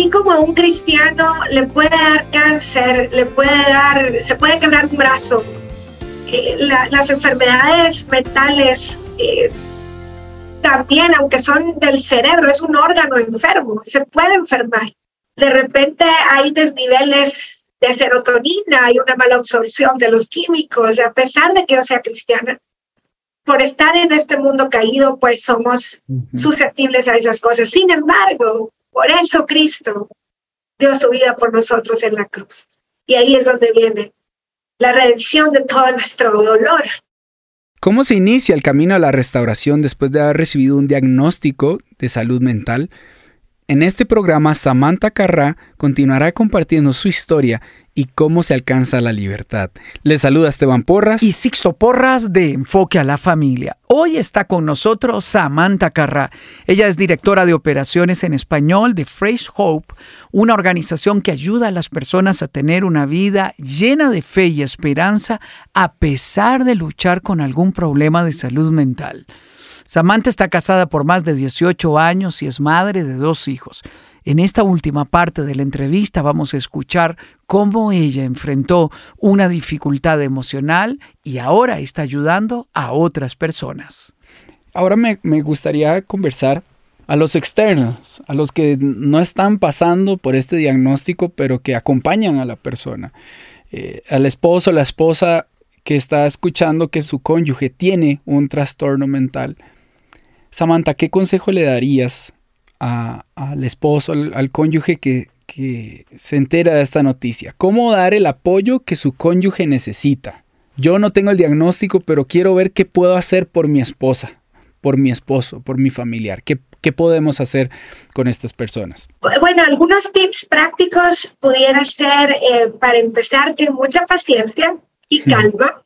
así como a un cristiano le puede dar cáncer, se puede quebrar un brazo, las enfermedades mentales también, aunque son del cerebro, es un órgano enfermo, se puede enfermar. De repente hay desniveles de serotonina, hay una mala absorción de los químicos, a pesar de que yo sea cristiana. Por estar en este mundo caído, pues somos susceptibles a esas cosas. Sin embargo, por eso Cristo dio su vida por nosotros en la cruz. Y ahí es donde viene la redención de todo nuestro dolor. ¿Cómo se inicia el camino a la restauración después de haber recibido un diagnóstico de salud mental? En este programa, Samantha Carrá continuará compartiendo su historia y cómo se alcanza la libertad. Les saluda Esteban Porras y Sixto Porras de Enfoque a la Familia. Hoy está con nosotros Samantha Carrá. Ella es directora de operaciones en español de Fresh Hope, una organización que ayuda a las personas a tener una vida llena de fe y esperanza a pesar de luchar con algún problema de salud mental. Samantha está casada por más de 18 años y es madre de 2 hijos. En esta última parte de la entrevista vamos a escuchar cómo ella enfrentó una dificultad emocional y ahora está ayudando a otras personas. Ahora me gustaría conversar a los externos, a los que no están pasando por este diagnóstico, pero que acompañan a la persona. Al esposo o la esposa que está escuchando que su cónyuge tiene un trastorno mental. Samantha, ¿qué consejo le darías al esposo, al cónyuge que se entera de esta noticia? ¿Cómo dar el apoyo que su cónyuge necesita? Yo no tengo el diagnóstico, pero quiero ver qué puedo hacer por mi esposa, por mi esposo, por mi familiar. ¿Qué podemos hacer con estas personas? Bueno, algunos tips prácticos pudiera ser, para empezar, ten mucha paciencia y calma.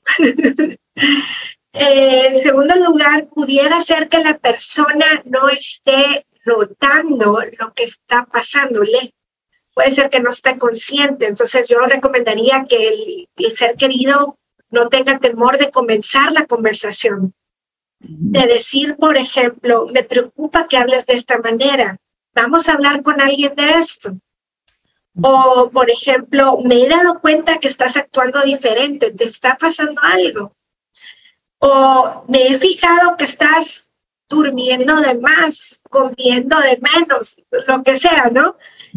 En segundo lugar, pudiera ser que la persona no esté notando lo que está pasándole. Puede ser que no esté consciente. Entonces yo recomendaría que el ser querido no tenga temor de comenzar la conversación. De decir, por ejemplo, me preocupa que hables de esta manera. Vamos a hablar con alguien de esto. O, por ejemplo, me he dado cuenta que estás actuando diferente. ¿Te está pasando algo? O me he fijado que estás durmiendo de más, comiendo de menos, lo que sea, ¿no?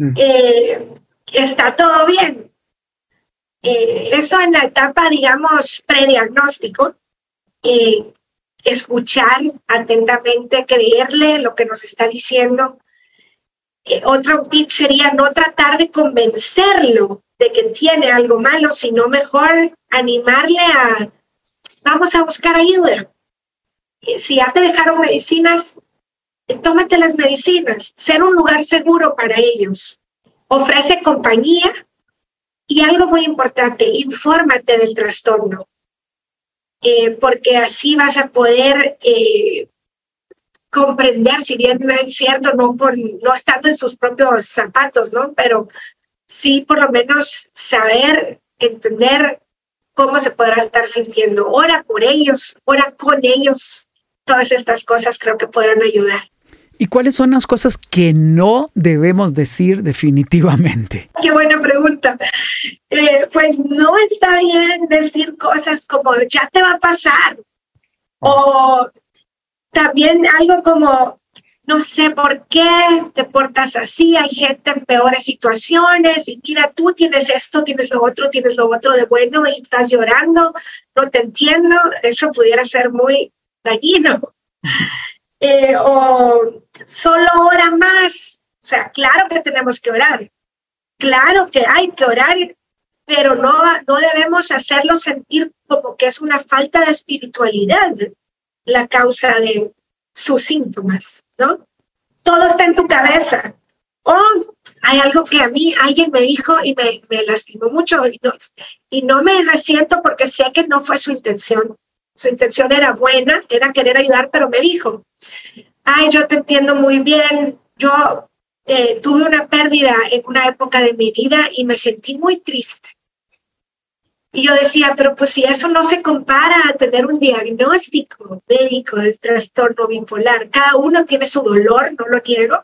Está todo bien. Eso en la etapa, digamos, prediagnóstico. Escuchar atentamente, creerle lo que nos está diciendo. Otro tip sería no tratar de convencerlo de que tiene algo malo, sino mejor animarle a vamos a buscar ayuda. Si ya te dejaron medicinas, tómate las medicinas. Ser un lugar seguro para ellos. Ofrece compañía y algo muy importante, infórmate del trastorno. Porque así vas a poder comprender, si bien es cierto, no estando en sus propios zapatos, ¿no? Pero sí por lo menos saber, entender cómo se podrá estar sintiendo. Ora por ellos, ora con ellos. Todas estas cosas creo que podrán ayudar. ¿Y cuáles son las cosas que no debemos decir definitivamente? Qué buena pregunta. Pues no está bien decir cosas como ya te va a pasar. O también algo como no sé por qué te portas así, hay gente en peores situaciones y mira, tú tienes esto, tienes lo otro de bueno y estás llorando, no te entiendo. Eso pudiera ser muy dañino. O solo ora más. O sea, claro que tenemos que orar, claro que hay que orar, pero no debemos hacerlo sentir como que es una falta de espiritualidad la causa de sus síntomas, ¿no? Todo está en tu cabeza. Hay algo que a mí alguien me dijo y me lastimó mucho y no me resiento porque sé que no fue su intención. Su intención era buena, era querer ayudar, pero me dijo, yo te entiendo muy bien, yo tuve una pérdida en una época de mi vida y me sentí muy triste. Y yo decía, pero pues si eso no se compara a tener un diagnóstico médico del trastorno bipolar, cada uno tiene su dolor, no lo niego,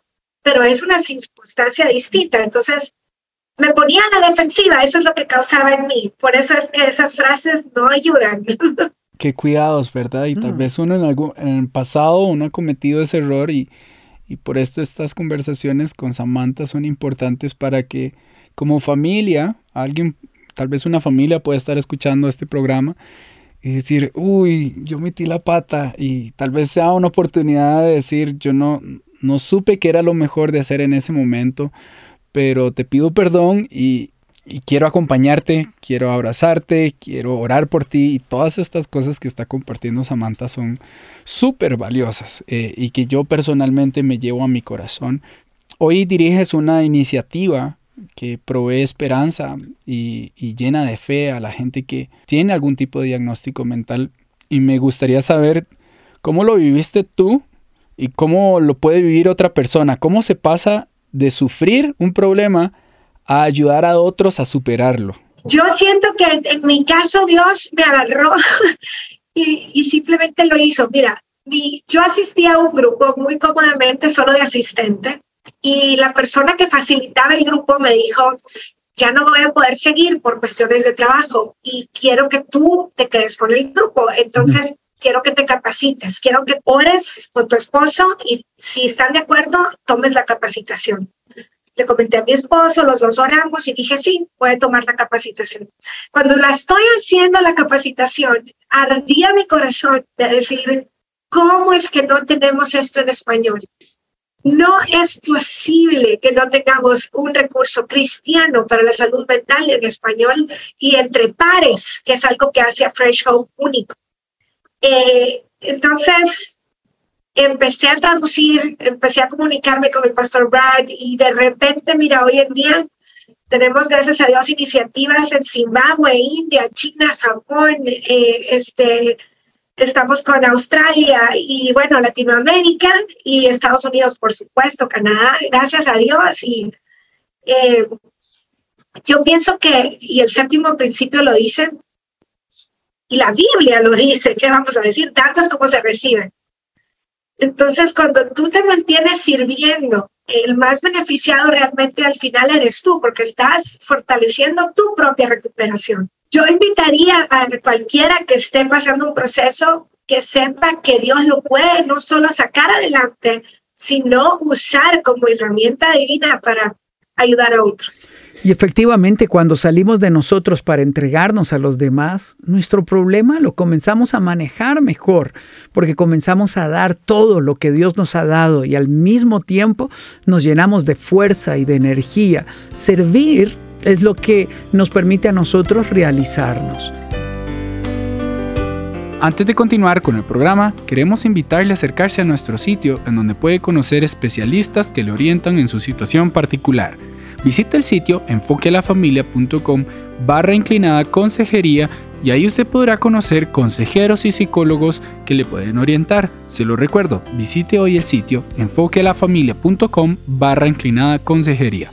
pero es una circunstancia distinta. Entonces, me ponía a la defensiva, eso es lo que causaba en mí. Por eso es que esas frases no ayudan. Qué cuidados, ¿verdad? Y tal vez uno en el pasado uno ha cometido ese error y por esto estas conversaciones con Samantha son importantes para que como familia, alguien, tal vez una familia pueda estar escuchando este programa y decir, uy, yo metí la pata, y tal vez sea una oportunidad de decir, yo no supe qué era lo mejor de hacer en ese momento, pero te pido perdón y quiero acompañarte, quiero abrazarte, quiero orar por ti, y todas estas cosas que está compartiendo Samantha son súper valiosas y que yo personalmente me llevo a mi corazón. Hoy diriges una iniciativa que provee esperanza y llena de fe a la gente que tiene algún tipo de diagnóstico mental, y me gustaría saber cómo lo viviste tú y cómo lo puede vivir otra persona, cómo se pasa de sufrir un problema a ayudar a otros a superarlo. Yo siento que en mi caso Dios me agarró y simplemente lo hizo. Mira, yo asistí a un grupo muy cómodamente, solo de asistente, y la persona que facilitaba el grupo me dijo, ya no voy a poder seguir por cuestiones de trabajo y quiero que tú te quedes con el grupo. Entonces, quiero que te capacites, quiero que ores con tu esposo y si están de acuerdo, tomes la capacitación. Le comenté a mi esposo, los dos oramos y dije, sí, voy a tomar la capacitación. Cuando la estoy haciendo la capacitación, ardía mi corazón de decir, ¿cómo es que no tenemos esto en español? No es posible que no tengamos un recurso cristiano para la salud mental en español y entre pares, que es algo que hace a Fresh Hope único. Entonces, empecé a traducir, empecé a comunicarme con el pastor Brad y de repente, mira, hoy en día tenemos, gracias a Dios, iniciativas en Zimbabue, India, China, Japón, estamos con Australia y, bueno, Latinoamérica y Estados Unidos, por supuesto, Canadá, gracias a Dios. Y yo pienso que, y el séptimo principio lo dice, y la Biblia lo dice, ¿qué vamos a decir? Datos como se reciben. Entonces, cuando tú te mantienes sirviendo, el más beneficiado realmente al final eres tú, porque estás fortaleciendo tu propia recuperación. Yo invitaría a cualquiera que esté pasando un proceso que sepa que Dios lo puede no solo sacar adelante, sino usar como herramienta divina para ayudar a otros. Y efectivamente, cuando salimos de nosotros para entregarnos a los demás, nuestro problema lo comenzamos a manejar mejor, porque comenzamos a dar todo lo que Dios nos ha dado y al mismo tiempo nos llenamos de fuerza y de energía. Servir es lo que nos permite a nosotros realizarnos. Antes de continuar con el programa, queremos invitarle a acercarse a nuestro sitio en donde puede conocer especialistas que le orientan en su situación particular. Visite el sitio enfoquealafamilia.com/consejería y ahí usted podrá conocer consejeros y psicólogos que le pueden orientar. Se lo recuerdo, visite hoy el sitio enfoquealafamilia.com/consejería.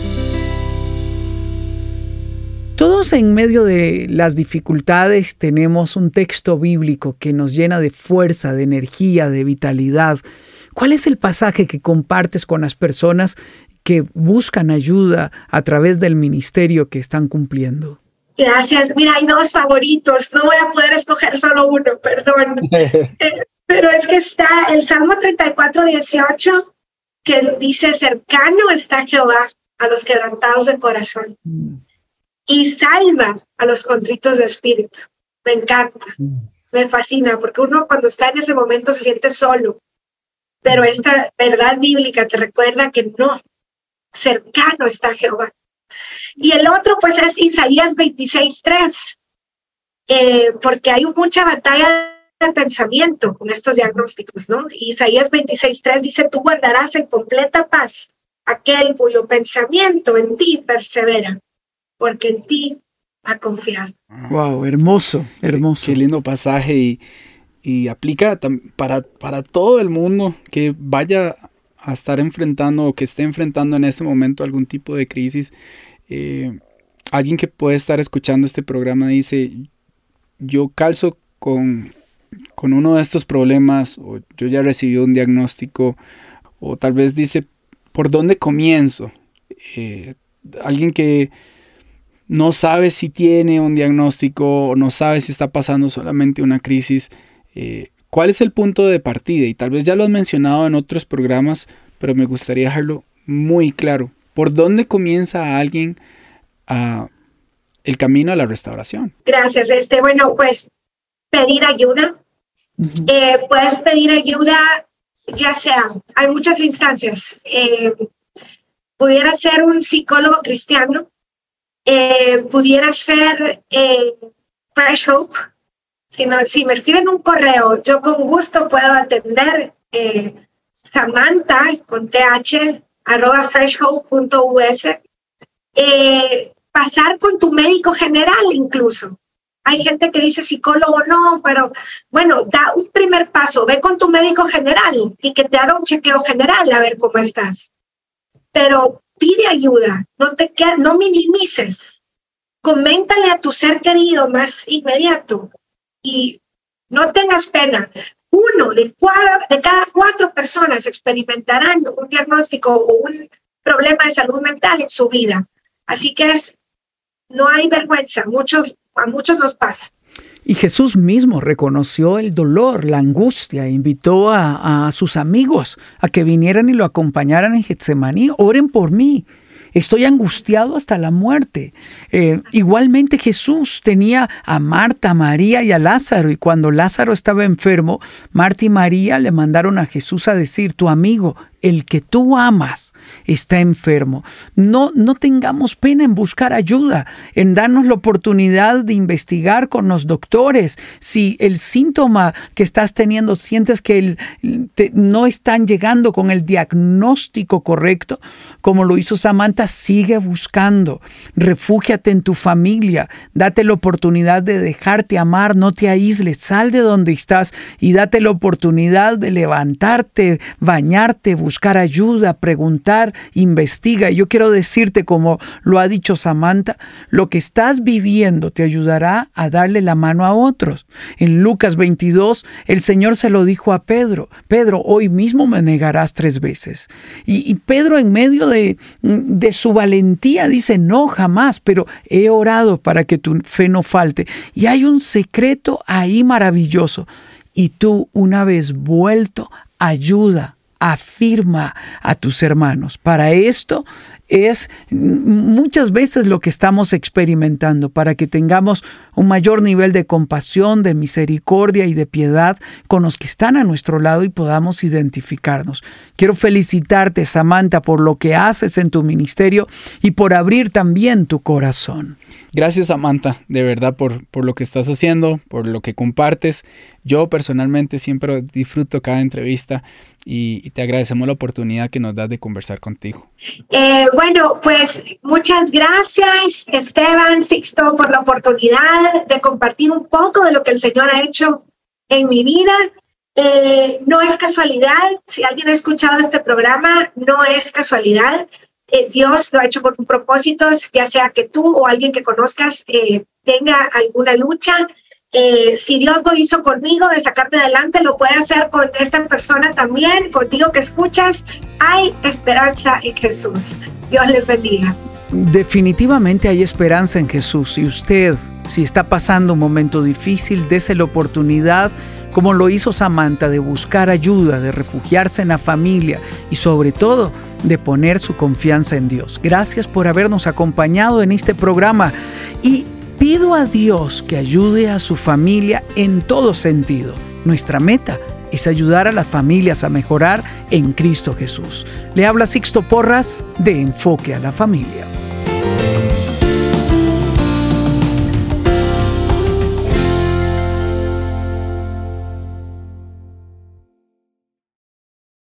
Todos en medio de las dificultades tenemos un texto bíblico que nos llena de fuerza, de energía, de vitalidad. ¿Cuál es el pasaje que compartes con las personas que buscan ayuda a través del ministerio que están cumpliendo? Gracias. Mira, hay dos favoritos. No voy a poder escoger solo uno, perdón. Pero es que está el Salmo 34:18, que dice, cercano está Jehová a los quebrantados de corazón y salva a los contritos de espíritu. Me encanta, me fascina, porque uno cuando está en ese momento se siente solo. Pero esta verdad bíblica te recuerda que no, cercano está Jehová. Y el otro pues es Isaías 26:3, porque hay mucha batalla de pensamiento con estos diagnósticos, ¿no? Isaías 26:3 dice, tú guardarás en completa paz aquel cuyo pensamiento en ti persevera, porque en ti ha confiado. Wow, hermoso, hermoso. Qué lindo pasaje y aplica para todo el mundo que vaya a estar enfrentando o que esté enfrentando en este momento algún tipo de crisis. Alguien que puede estar escuchando este programa dice, yo calzo con uno de estos problemas, o yo ya recibí un diagnóstico, o tal vez dice, ¿por dónde comienzo? Alguien que no sabe si tiene un diagnóstico o no sabe si está pasando solamente una crisis. ¿Cuál es el punto de partida? Y tal vez ya lo has mencionado en otros programas, pero me gustaría dejarlo muy claro. ¿Por dónde comienza alguien el camino a la restauración? Gracias. Bueno, pues pedir ayuda. Puedes pedir ayuda, ya sea, hay muchas instancias. Pudiera ser un psicólogo cristiano, pudiera ser Fresh Hope. Si me escriben un correo, yo con gusto puedo atender. Samantha con th @freshhope.us. Pasar con tu médico general incluso. Hay gente que dice psicólogo no, pero bueno, da un primer paso, ve con tu médico general y que te haga un chequeo general a ver cómo estás. Pero pide ayuda, no minimices. Coméntale a tu ser querido más inmediato y no tengas pena. 1 de cada 4 personas experimentarán un diagnóstico o un problema de salud mental en su vida. Así que no hay vergüenza, a muchos nos pasa. Y Jesús mismo reconoció el dolor, la angustia, e invitó a sus amigos a que vinieran y lo acompañaran en Getsemaní. Oren por mí. Estoy angustiado hasta la muerte. Igualmente Jesús tenía a Marta, a María y a Lázaro. Y cuando Lázaro estaba enfermo, Marta y María le mandaron a Jesús a decir, tu amigo, el que tú amas, está enfermo. No tengamos pena en buscar ayuda, en darnos la oportunidad de investigar con los doctores. Si el síntoma que estás teniendo sientes que no están llegando con el diagnóstico correcto, como lo hizo Samantha, sigue buscando. Refúgiate en tu familia. Date la oportunidad de dejarte amar. No te aísles. Sal de donde estás y date la oportunidad de levantarte, bañarte, buscar ayuda, preguntar, investiga. Y yo quiero decirte, como lo ha dicho Samantha, lo que estás viviendo te ayudará a darle la mano a otros. En Lucas 22, el Señor se lo dijo a Pedro. Pedro, hoy mismo me negarás 3 veces. Y Pedro, en medio de su valentía, dice, no, jamás, pero he orado para que tu fe no falte. Y hay un secreto ahí maravilloso. Y tú, una vez vuelto, ayuda, afirma a tus hermanos. Para esto es muchas veces lo que estamos experimentando, para que tengamos un mayor nivel de compasión, de misericordia y de piedad con los que están a nuestro lado y podamos identificarnos. Quiero felicitarte, Samantha, por lo que haces en tu ministerio y por abrir también tu corazón. Gracias, Samantha, de verdad, por lo que estás haciendo, por lo que compartes. Yo personalmente siempre disfruto cada entrevista y te agradecemos la oportunidad que nos das de conversar contigo. Bueno, pues muchas gracias, Esteban, Sixto, por la oportunidad de compartir un poco de lo que el Señor ha hecho en mi vida. No es casualidad, si alguien ha escuchado este programa, no es casualidad. Dios lo ha hecho con un propósito, ya sea que tú o alguien que conozcas tenga alguna lucha. Si Dios lo hizo conmigo de sacarte adelante, lo puede hacer con esta persona también, contigo que escuchas. Hay esperanza en Jesús. Dios les bendiga. Definitivamente hay esperanza en Jesús. Y usted, si está pasando un momento difícil, dése la oportunidad, como lo hizo Samantha, de buscar ayuda, de refugiarse en la familia y sobre todo de poner su confianza en Dios. Gracias por habernos acompañado en este programa y pido a Dios que ayude a su familia en todo sentido. Nuestra meta es ayudar a las familias a mejorar en Cristo Jesús. Le habla Sixto Porras de Enfoque a la Familia.